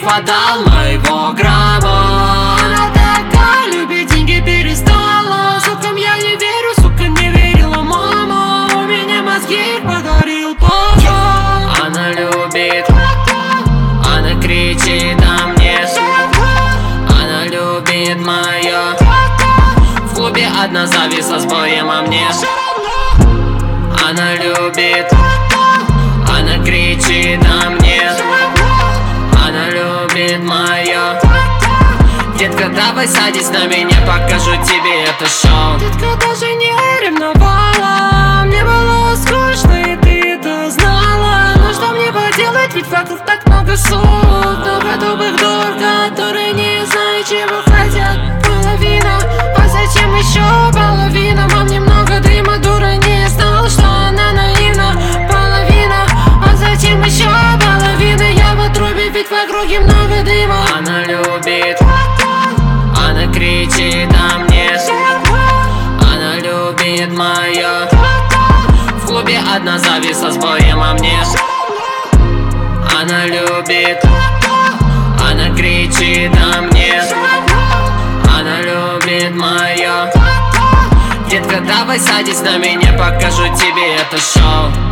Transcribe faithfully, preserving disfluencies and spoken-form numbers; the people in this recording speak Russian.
тариф отдал моего грамма. Она такая, любит деньги перестала. Сукам я не верю, сука, не верила мама. У меня мозги подарил папа. Она любит, она кричит на мне. Она любит моё. В клубе одна зависла с боем о мне. Она любит, она кричит на мне. Она любит моё. Детка, давай садись на меня, покажу тебе это шоу. Детка даже не ревновала. Мне было скучно, и ты это знала. Но что мне поделать, ведь вокруг так много слов. Много добрых дур, которые не знают, чего хотят. Половина, а зачем еще половина? Мам, немного дыма, дура не знала, что она наивна. Половина, а зачем еще половина? Я в отрубе, ведь в округе много дыма. Она любит, она кричит на мне. Она любит моё. В клубе одна зависла с боем о мне. Она любит, она кричит на мне. Она любит моё. Детка, давай садись на меня, покажу тебе это шоу.